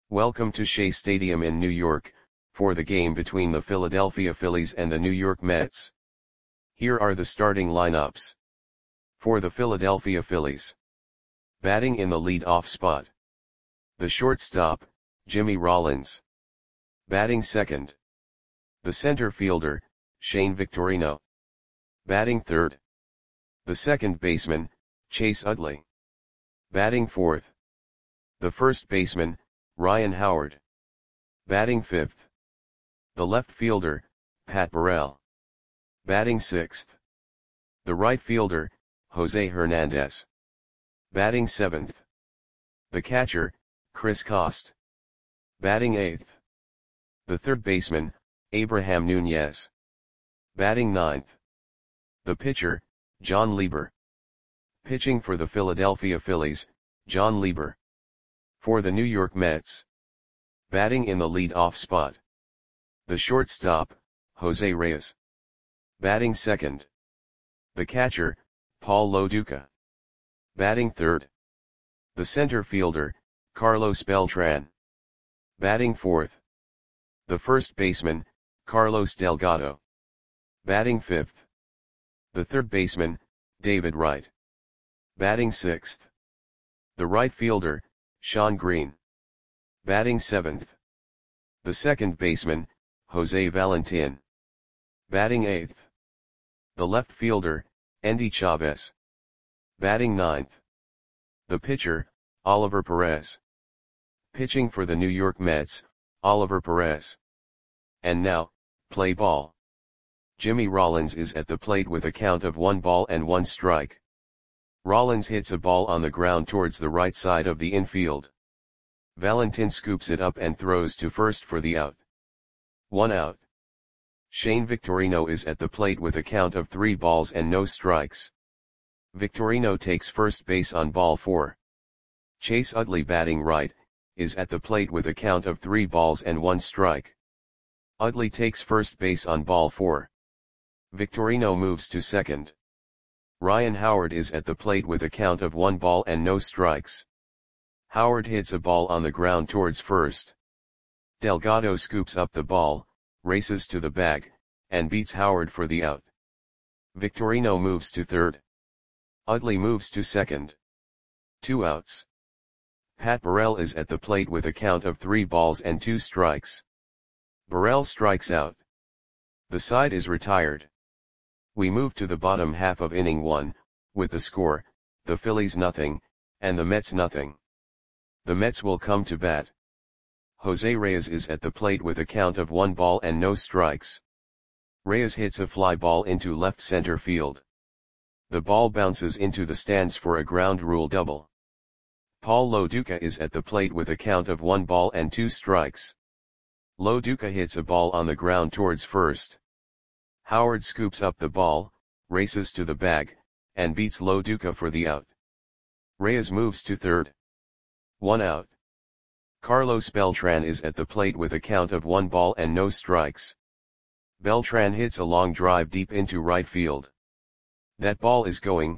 Welcome to Shea Stadium in New York, for the game between the Philadelphia Phillies and the New York Mets. Here are the starting lineups. For the Philadelphia Phillies. Batting in the lead-off spot. The shortstop, Jimmy Rollins. Batting second. The center fielder, Shane Victorino. Batting third. The second baseman, Chase Utley. Batting fourth. The first baseman, Ryan Howard. Batting fifth. The left fielder, Pat Burrell. Batting sixth. The right fielder, Jose Hernandez. Batting seventh. The catcher, Chris Coste. Batting eighth. The third baseman, Abraham Nunez. Batting ninth. The pitcher, John Lieber. Pitching for the Philadelphia Phillies, John Lieber. For the New York Mets. Batting in the lead-off spot. The shortstop, Jose Reyes. Batting second. The catcher, Paul Lo Duca. Batting third. The center fielder, Carlos Beltran. Batting fourth. The first baseman, Carlos Delgado. Batting fifth. The third baseman, David Wright. Batting sixth. The right fielder, Shawn Green. Batting seventh. The second baseman, Jose Valentin. Batting eighth. The left fielder, Endy Chavez. Batting ninth. The pitcher, Oliver Perez. Pitching for the New York Mets, Oliver Perez. And now, play ball. Jimmy Rollins is at the plate with a count of 1-1 strike. Rollins hits a ball on the ground towards the right side of the infield. Valentin scoops it up and throws to first for the out. 1 out. Shane Victorino is at the plate with a count of 3-0 strikes. Victorino takes first base on ball 4. Chase Utley, batting right, is at the plate with a count of 3-1 strike. Utley takes first base on ball 4. Victorino moves to second. Ryan Howard is at the plate with a count of 1-0 strikes. Howard hits a ball on the ground towards first. Delgado scoops up the ball, races to the bag, and beats Howard for the out. Victorino moves to third. Utley moves to second. 2 outs. Pat Burrell is at the plate with a count of 3-2 strikes. Burrell strikes out. The side is retired. We move to the bottom half of inning 1, with the score, the Phillies nothing, and the Mets nothing. The Mets will come to bat. Jose Reyes is at the plate with a count of 1-0 strikes. Reyes hits a fly ball into left center field. The ball bounces into the stands for a ground rule double. Paul Lo Duca is at the plate with a count of 1-2 strikes. Lo Duca hits a ball on the ground towards first. Howard scoops up the ball, races to the bag, and beats Lo Duca for the out. Reyes moves to third. 1 out. Carlos Beltran is at the plate with a count of 1-0 strikes. Beltran hits a long drive deep into right field. That ball is gone.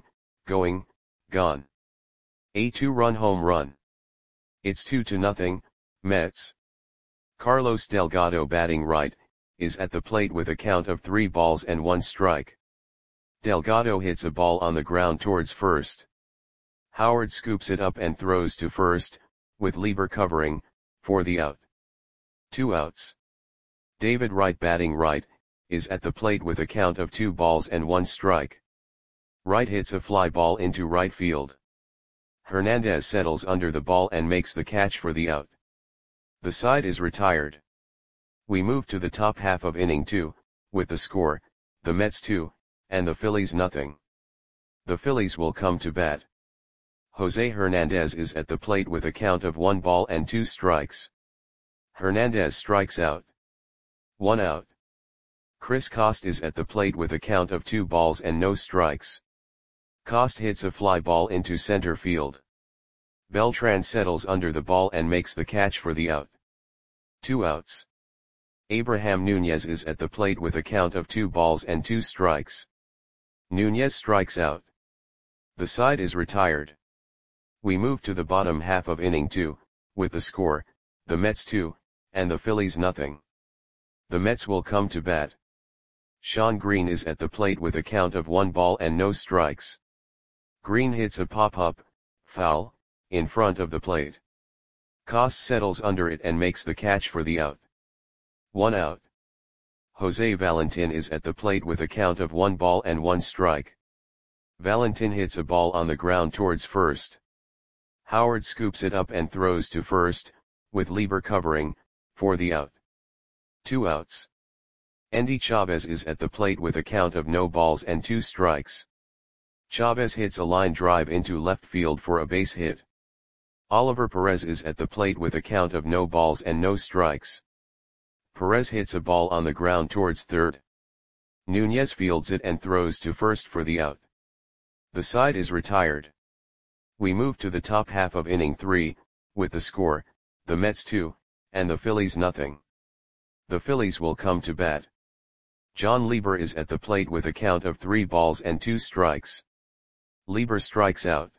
A 2-run home run. It's 2-0, Mets. Carlos Delgado, batting right, is at the plate with a count of 3-1 strike. Delgado hits a ball on the ground towards first. Howard scoops it up and throws to first, with Lieber covering, for the out. 2 outs. David Wright, batting right, is at the plate with a count of 2-1 strike. Wright hits a fly ball into right field. Hernandez settles under the ball and makes the catch for the out. The side is retired. We move to the top half of inning 2, with the score, the Mets 2, and the Phillies nothing. The Phillies will come to bat. Jose Hernandez is at the plate with a count of 1-2 strikes. Hernandez strikes out. 1 out. Chris Coste is at the plate with a count of 2-0 strikes. Coste hits a fly ball into center field. Beltran settles under the ball and makes the catch for the out. 2 outs. Abraham Nunez is at the plate with a count of 2-2 strikes. Nunez strikes out. The side is retired. We move to the bottom half of inning 2, with the score, the Mets 2, and the Phillies nothing. The Mets will come to bat. Shawn Green is at the plate with a count of 1 ball and no strikes. Green hits a pop-up, foul, in front of the plate. Cos settles under it and makes the catch for the out. 1 out. Jose Valentin is at the plate with a count of 1 ball and 1 strike. Valentin hits a ball on the ground towards first. Howard scoops it up and throws to first, with Lieber covering, for the out. 2 outs. Endy Chavez is at the plate with a count of no balls and 2 strikes. Chavez hits a line drive into left field for a base hit. Oliver Perez is at the plate with a count of no balls and no strikes. Perez hits a ball on the ground towards third. Nunez fields it and throws to first for the out. The side is retired. We move to the top half of inning 3, with the score, the Mets 2, and the Phillies nothing. The Phillies will come to bat. John Lieber is at the plate with a count of 3 balls and 2 strikes. Lieber strikes out.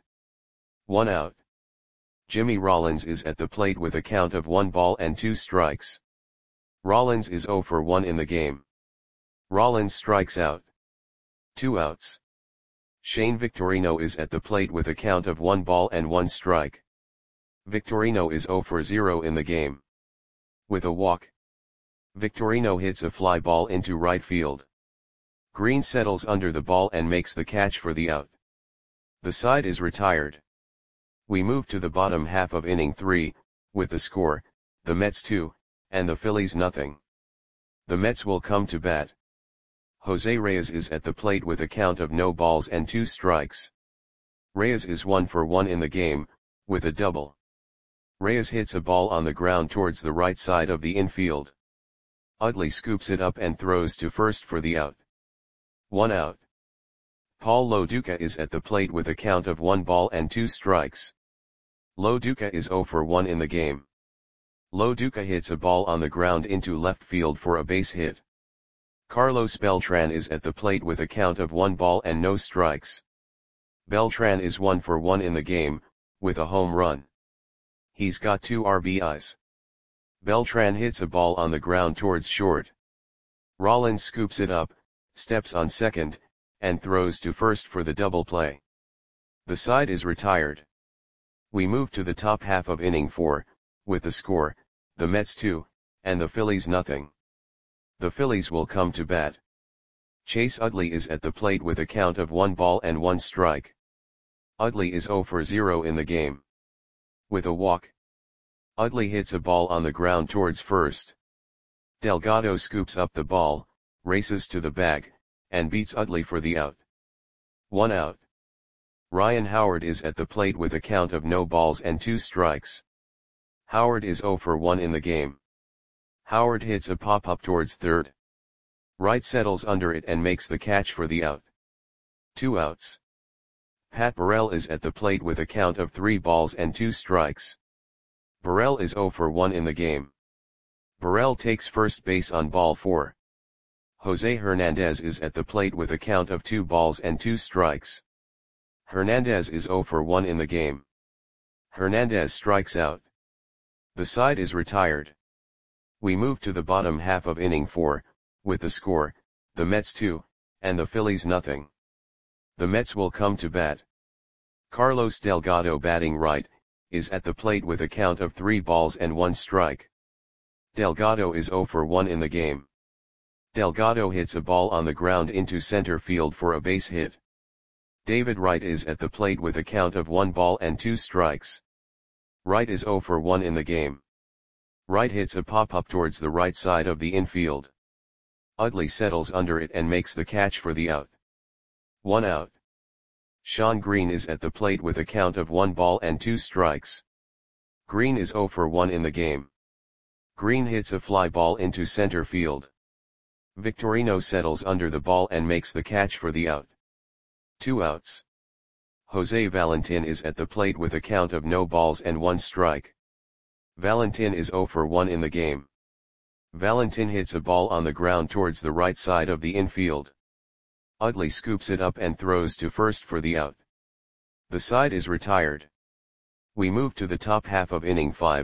1 out. Jimmy Rollins is at the plate with a count of 1 ball and 2 strikes. Rollins is 0 for 1 in the game. Rollins strikes out. 2 outs. Shane Victorino is at the plate with a count of 1 ball and 1 strike. Victorino is 0 for 0 in the game. With a walk, Victorino hits a fly ball into right field. Green settles under the ball and makes the catch for the out. The side is retired. We move to the bottom half of inning 3, with the score, the Mets 2, and the Phillies nothing. The Mets will come to bat. Jose Reyes is at the plate with a count of no balls and 2 strikes. Reyes is 1 for 1 in the game, with a double. Reyes hits a ball on the ground towards the right side of the infield. Utley scoops it up and throws to first for the out. 1 out. Paul Lo Duca is at the plate with a count of 1 ball and 2 strikes. Lo Duca is 0 for 1 in the game. Lo Duca hits a ball on the ground into left field for a base hit. Carlos Beltran is at the plate with a count of 1 ball and no strikes. Beltran is 1 for 1 in the game, with a home run. He's got 2 RBIs. Beltran hits a ball on the ground towards short. Rollins scoops it up, steps on second, and throws to first for the double play. The side is retired. We move to the top half of inning 4, with the score, the Mets 2, and the Phillies nothing. The Phillies will come to bat. Chase Utley is at the plate with a count of 1 ball and 1 strike. Utley is 0 for 0 in the game. With a walk, Utley hits a ball on the ground towards first. Delgado scoops up the ball, races to the bag, and beats Utley for the out. 1 out. Ryan Howard is at the plate with a count of no balls and 2 strikes. Howard is 0 for 1 in the game. Howard hits a pop-up towards third. Wright settles under it and makes the catch for the out. 2 outs. Pat Burrell is at the plate with a count of 3 balls and 2 strikes. Burrell is 0 for 1 in the game. Burrell takes first base on ball 4. Jose Hernandez is at the plate with a count of 2 balls and 2 strikes. Hernandez is 0 for 1 in the game. Hernandez strikes out. The side is retired. We move to the bottom half of inning 4, with the score, the Mets 2, and the Phillies nothing. The Mets will come to bat. Carlos Delgado, batting right, is at the plate with a count of 3 balls and 1 strike. Delgado is 0 for 1 in the game. Delgado hits a ball on the ground into center field for a base hit. David Wright is at the plate with a count of 1 ball and 2 strikes. Wright is 0 for 1 in the game. Wright hits a pop-up towards the right side of the infield. Utley settles under it and makes the catch for the out. 1 out. Shawn Green is at the plate with a count of 1 ball and 2 strikes. Green is 0 for 1 in the game. Green hits a fly ball into center field. Victorino settles under the ball and makes the catch for the out. 2 outs. Jose Valentin is at the plate with a count of no balls and 1 strike. Valentin is 0 for 1 in the game. Valentin hits a ball on the ground towards the right side of the infield. Utley scoops it up and throws to first for the out. The side is retired. We move to the top half of inning 5,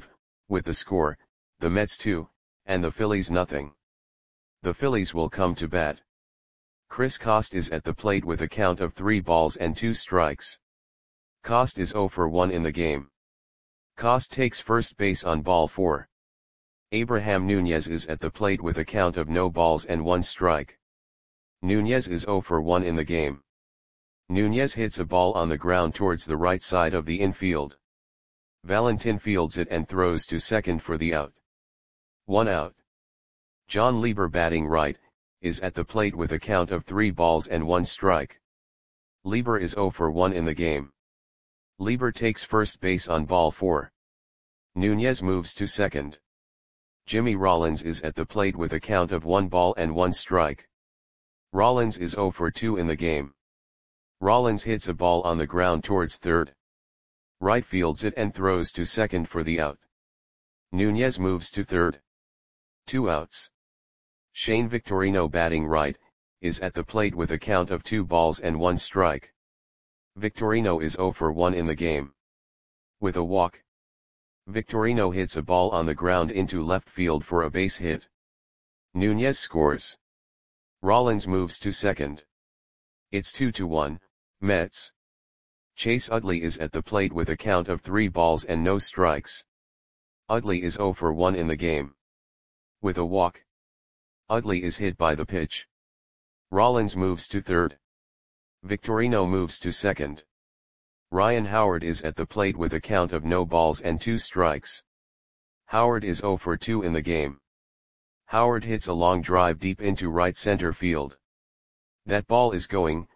with the score, the Mets 2, and the Phillies nothing. The Phillies will come to bat. Chris Coste is at the plate with a count of 3 balls and 2 strikes. Coste is 0 for 1 in the game. Coste takes first base on ball 4. Abraham Nunez is at the plate with a count of no balls and 1 strike. Nunez is 0 for 1 in the game. Nunez hits a ball on the ground towards the right side of the infield. Valentin fields it and throws to second for the out. 1 out. John Lieber, batting right, is at the plate with a count of 3 balls and 1 strike. Lieber is 0 for 1 in the game. Lieber takes first base on ball 4. Nunez moves to second. Jimmy Rollins is at the plate with a count of 1 ball and 1 strike. Rollins is 0 for 2 in the game. Rollins hits a ball on the ground towards third. Right fields it and throws to second for the out. Nunez moves to third. 2 outs. Shane Victorino, batting right, is at the plate with a count of 2 balls and 1 strike. Victorino is 0 for 1 in the game. With a walk, Victorino hits a ball on the ground into left field for a base hit. Nunez scores. Rollins moves to second. It's 2-1, Mets. Chase Utley is at the plate with a count of 3 balls and no strikes. Utley is 0 for 1 in the game. With a walk, Utley is hit by the pitch. Rollins moves to third. Victorino moves to second. Ryan Howard is at the plate with a count of no balls and 2 strikes. Howard is 0 for 2 in the game. Howard hits a long drive deep into right center field. That ball is gone.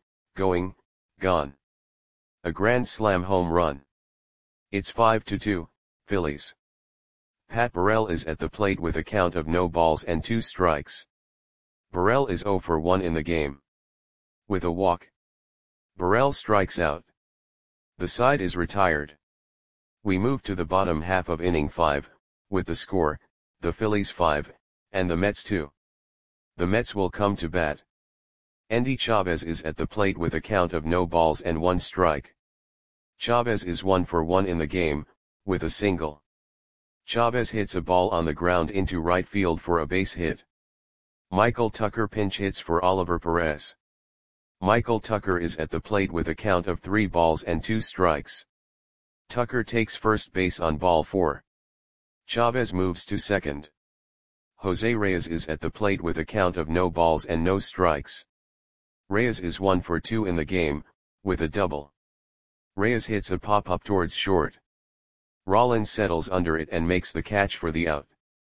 A grand slam home run. It's 5-2, Phillies. Pat Burrell is at the plate with a count of no balls and 2 strikes. Burrell is 0 for 1 in the game. With a walk, Burrell strikes out. The side is retired. We move to the bottom half of inning 5, with the score, the Phillies 5, and the Mets 2. The Mets will come to bat. Endy Chavez is at the plate with a count of no balls and 1 strike. Chavez is 1 for 1 in the game, with a single. Chavez hits a ball on the ground into right field for a base hit. Michael Tucker pinch hits for Oliver Perez. Michael Tucker is at the plate with a count of 3 balls and 2 strikes. Tucker takes first base on ball 4. Chavez moves to second. Jose Reyes is at the plate with a count of no balls and no strikes. Reyes is 1 for 2 in the game, with a double. Reyes hits a pop-up towards short. Rollins settles under it and makes the catch for the out.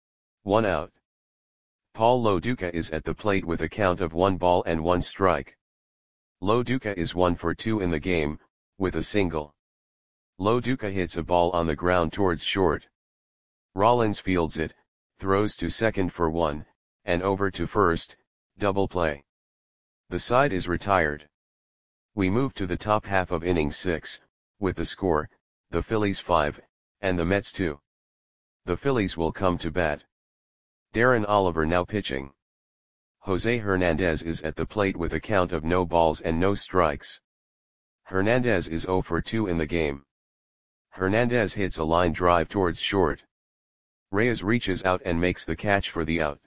1 out. Paul Loduca is at the plate with a count of 1 ball and 1 strike. Loduca is 1 for 2 in the game, with a single. Loduca hits a ball on the ground towards short. Rollins fields it, throws to second for 1, and over to first, double play. The side is retired. We move to the top half of inning 6, with the score, the Phillies 5, and the Mets 2. The Phillies will come to bat. Darren Oliver now pitching. Jose Hernandez is at the plate with a count of no balls and no strikes. Hernandez is 0 for 2 in the game. Hernandez hits a line drive towards short. Reyes reaches out and makes the catch for the out.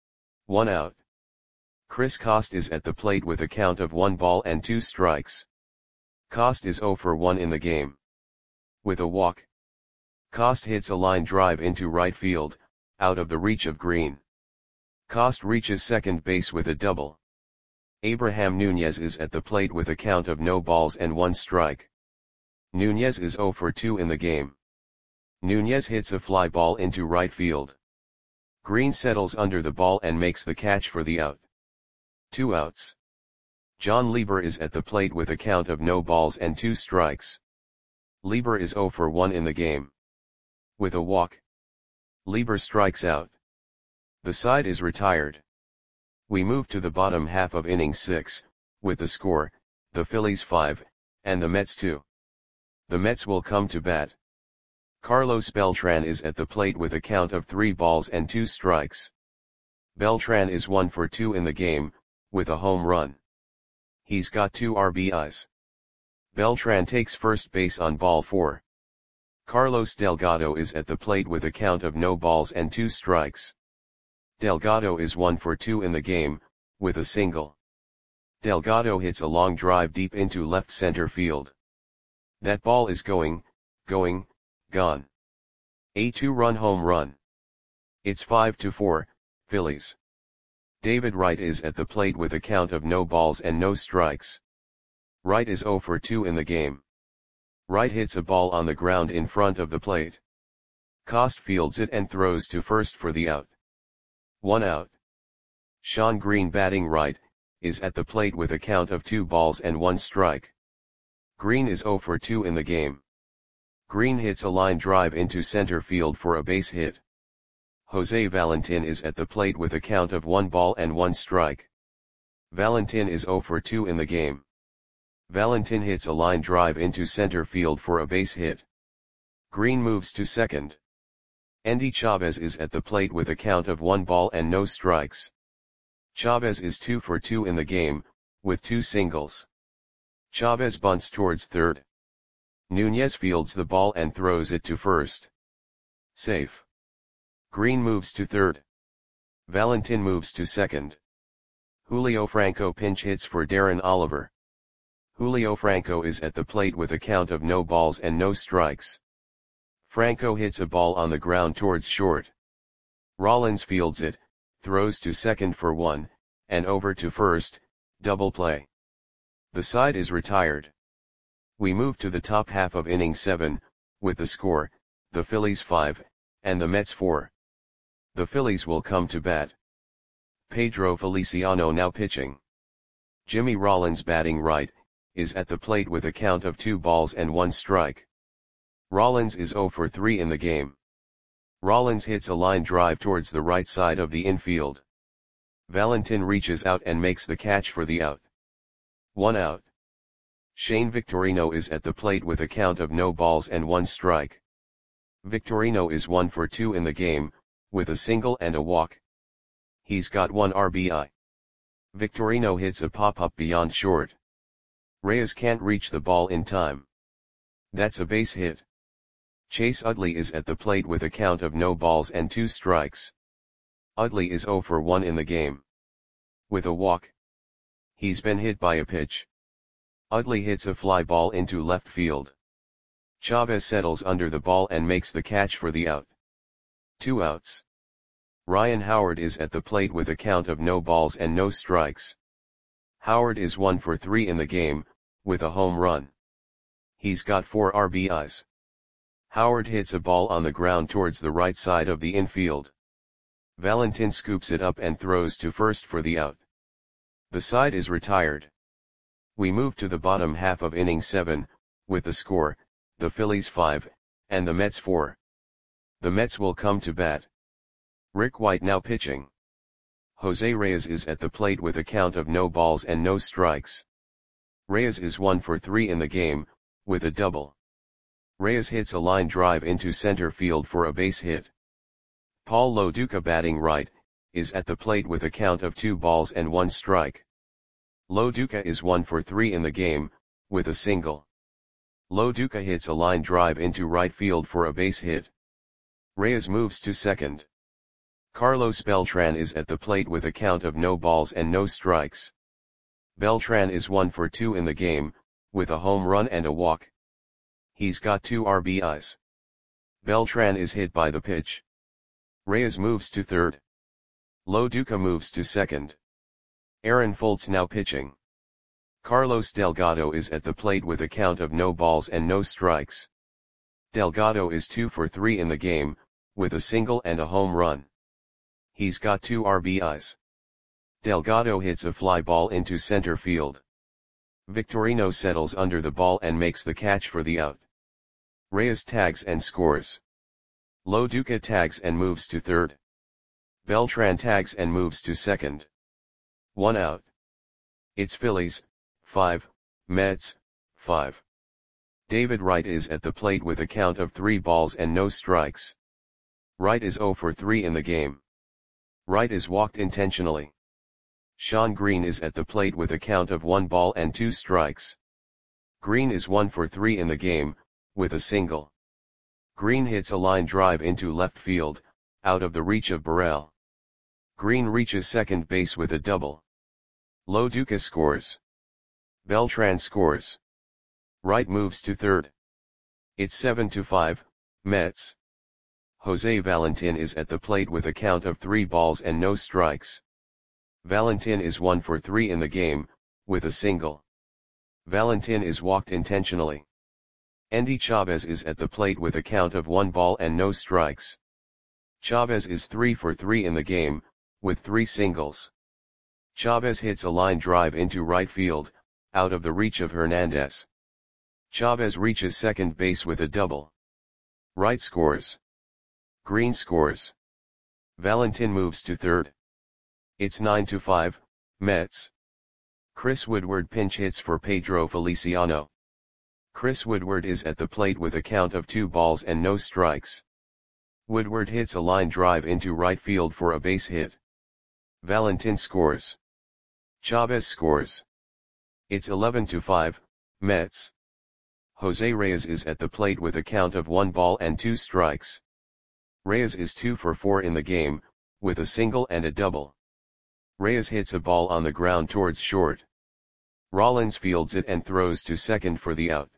1 out. Chris Coste is at the plate with a count of 1 ball and 2 strikes. Coste is 0 for 1 in the game. With a walk, Coste hits a line drive into right field, out of the reach of Green. Coste reaches second base with a double. Abraham Nunez is at the plate with a count of no balls and 1 strike. Nunez is 0 for 2 in the game. Nunez hits a fly ball into right field. Green settles under the ball and makes the catch for the out. 2 outs. John Lieber is at the plate with a count of no balls and 2 strikes. Lieber is 0 for 1 in the game. With a walk, Lieber strikes out. The side is retired. We move to the bottom half of inning 6, with the score, the Phillies 5, and the Mets 2. The Mets will come to bat. Carlos Beltran is at the plate with a count of 3 balls and 2 strikes. Beltran is 1 for 2 in the game, with a home run. He's got 2 RBIs. Beltran takes first base on ball 4. Carlos Delgado is at the plate with a count of no balls and 2 strikes. Delgado is 1 for 2 in the game, with a single. Delgado hits a long drive deep into left center field. That ball is gone. A 2-run home run. It's 5-4, Phillies. David Wright is at the plate with a count of no balls and no strikes. Wright is 0 for 2 in the game. Wright hits a ball on the ground in front of the plate. Cost fields it and throws to first for the out. 1 out. Shawn Green batting right, is at the plate with a count of 2 balls and 1 strike. Green is 0 for 2 in the game. Green hits a line drive into center field for a base hit. Jose Valentin is at the plate with a count of 1 ball and 1 strike. Valentin is 0 for 2 in the game. Valentin hits a line drive into center field for a base hit. Green moves to second. Endy Chavez is at the plate with a count of 1 ball and no strikes. Chavez is 2 for 2 in the game, with 2 singles. Chavez bunts towards third. Nunez fields the ball and throws it to first. Safe. Green moves to third. Valentin moves to second. Julio Franco pinch hits for Darren Oliver. Julio Franco is at the plate with a count of no balls and no strikes. Franco hits a ball on the ground towards short. Rollins fields it, throws to second for 1, and over to first, double play. The side is retired. We move to the top half of inning 7, with the score, the Phillies 5, and the Mets 4. The Phillies will come to bat. Pedro Feliciano now pitching. Jimmy Rollins batting right, is at the plate with a count of 2 balls and 1 strike. Rollins is 0 for 3 in the game. Rollins hits a line drive towards the right side of the infield. Valentin reaches out and makes the catch for the out. 1 out. Shane Victorino is at the plate with a count of no balls and 1 strike. Victorino is 1 for 2 in the game, with a single and a walk. He's got 1 RBI. Victorino hits a pop-up beyond short. Reyes can't reach the ball in time. That's a base hit. Chase Utley is at the plate with a count of no balls and 2 strikes. Utley is 0 for 1 in the game. With a walk. He's been hit by a pitch. Utley hits a fly ball into left field. Chavez settles under the ball and makes the catch for the out. 2 outs. Ryan Howard is at the plate with a count of no balls and no strikes. Howard is 1 for 3 in the game, with a home run. He's got 4 RBIs. Howard hits a ball on the ground towards the right side of the infield. Valentin scoops it up and throws to first for the out. The side is retired. We move to the bottom half of inning 7, with the score, the Phillies 5, and the Mets 4. The Mets will come to bat. Rick White now pitching. Jose Reyes is at the plate with a count of no balls and no strikes. Reyes is 1 for 3 in the game, with a double. Reyes hits a line drive into center field for a base hit. Paul Lo Duca batting right, is at the plate with a count of 2 balls and 1 strike. Lo Duca is 1 for 3 in the game, with a single. Lo Duca hits a line drive into right field for a base hit. Reyes moves to second. Carlos Beltran is at the plate with a count of no balls and no strikes. Beltran is 1 for 2 in the game, with a home run and a walk. He's got 2 RBIs. Beltran is hit by the pitch. Reyes moves to third. Lo Duca moves to second. Aaron Foltz now pitching. Carlos Delgado is at the plate with a count of no balls and no strikes. Delgado is 2 for 3 in the game, with a single and a home run. He's got 2 RBIs. Delgado hits a fly ball into center field. Victorino settles under the ball and makes the catch for the out. Reyes tags and scores. Lo Duca tags and moves to third. Beltran tags and moves to second. 1 out. It's Phillies, 5, Mets, 5. David Wright is at the plate with a count of 3 balls and no strikes. Wright is 0 for 3 in the game. Wright is walked intentionally. Shawn Green is at the plate with a count of 1 ball and 2 strikes. Green is 1 for 3 in the game, with a single. Green hits a line drive into left field, out of the reach of Burrell. Green reaches second base with a double. Lo Duca scores. Beltran scores. Wright moves to third. It's 7-5, Mets. Jose Valentin is at the plate with a count of 3 balls and no strikes. Valentin is 1 for 3 in the game, with a single. Valentin is walked intentionally. Endy Chavez is at the plate with a count of 1 ball and no strikes. Chavez is 3 for 3 in the game, with 3 singles. Chavez hits a line drive into right field, out of the reach of Hernandez. Chavez reaches second base with a double. Wright scores. Green scores. Valentin moves to third. It's 9-5, Mets. Chris Woodward pinch hits for Pedro Feliciano. Chris Woodward is at the plate with a count of 2 balls and no strikes. Woodward hits a line drive into right field for a base hit. Valentin scores. Chavez scores. It's 11-5, Mets. Jose Reyes is at the plate with a count of 1 ball and 2 strikes. Reyes is 2 for 4 in the game, with a single and a double. Reyes hits a ball on the ground towards short. Rollins fields it and throws to second for the out.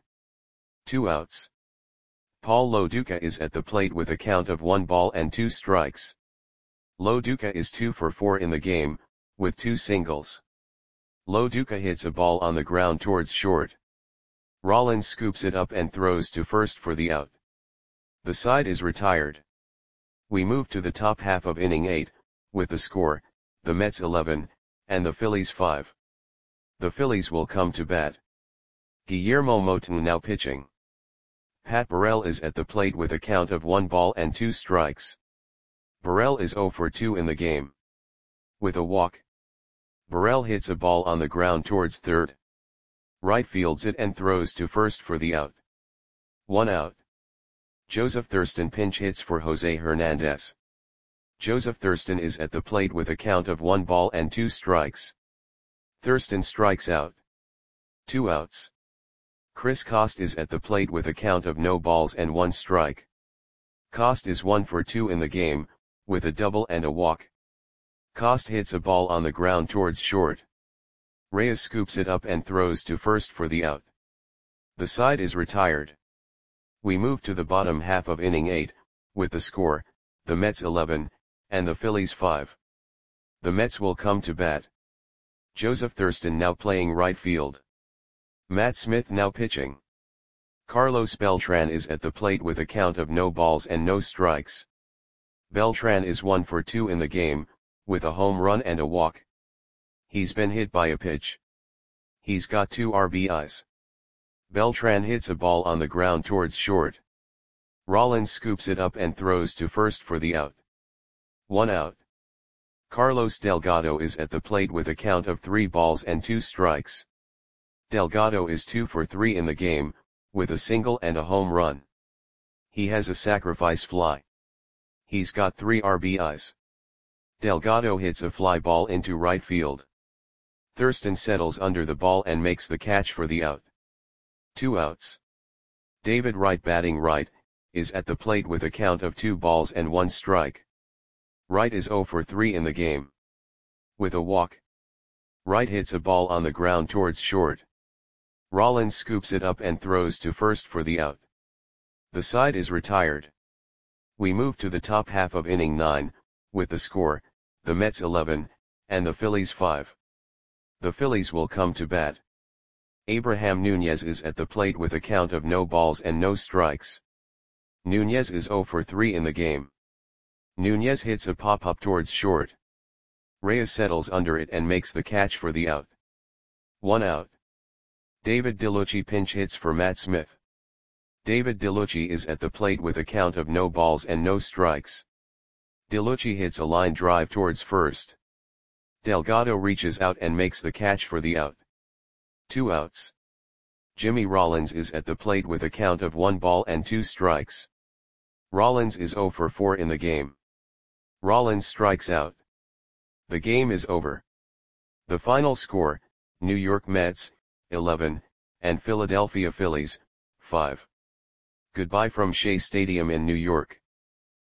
2 outs. Paul Lo Duca is at the plate with a count of 1 ball and 2 strikes. Lo Duca is 2 for 4 in the game, with 2 singles. Lo Duca hits a ball on the ground towards short. Rollins scoops it up and throws to first for the out. The side is retired. We move to the top half of inning 8, with the score, the Mets 11, and the Phillies 5. The Phillies will come to bat. Guillermo Moton now pitching. Pat Burrell is at the plate with a count of 1 ball and 2 strikes. Burrell is 0 for 2 in the game. With a walk. Burrell hits a ball on the ground towards third. Wright fields it and throws to first for the out. 1 out. Joseph Thurston pinch hits for Jose Hernandez. Joseph Thurston is at the plate with a count of 1 ball and 2 strikes. Thurston strikes out. 2 outs. Chris Coste is at the plate with a count of no balls and 1 strike. Coste is 1 for 2 in the game, with a double and a walk. Coste hits a ball on the ground towards short. Reyes scoops it up and throws to first for the out. The side is retired. We move to the bottom half of inning 8, with the score, the Mets 11, and the Phillies 5. The Mets will come to bat. Joseph Thurston now playing right field. Matt Smith now pitching. Carlos Beltran is at the plate with a count of no balls and no strikes. Beltran is 1 for 2 in the game, with a home run and a walk. He's been hit by a pitch. He's got 2 RBIs. Beltran hits a ball on the ground towards short. Rollins scoops it up and throws to first for the out. 1 out. Carlos Delgado is at the plate with a count of 3 balls and 2 strikes. Delgado is 2 for 3 in the game, with a single and a home run. He has a sacrifice fly. He's got 3 RBIs. Delgado hits a fly ball into right field. Thurston settles under the ball and makes the catch for the out. 2 outs. David Wright batting right, is at the plate with a count of 2 balls and 1 strike. Wright is 0 for 3 in the game. With a walk. Wright hits a ball on the ground towards short. Rollins scoops it up and throws to first for the out. The side is retired. We move to the top half of inning 9, with the score, the Mets 11, and the Phillies 5. The Phillies will come to bat. Abraham Nunez is at the plate with a count of no balls and no strikes. Nunez is 0 for 3 in the game. Nunez hits a pop-up towards short. Reyes settles under it and makes the catch for the out. 1 out. David DeLucci pinch hits for Matt Smith. David DeLucci is at the plate with a count of no balls and no strikes. DeLucci hits a line drive towards first. Delgado reaches out and makes the catch for the out. 2 outs. Jimmy Rollins is at the plate with a count of 1 ball and 2 strikes. Rollins is 0 for 4 in the game. Rollins strikes out. The game is over. The final score, New York Mets, 11, and Philadelphia Phillies, 5. Goodbye from Shea Stadium in New York.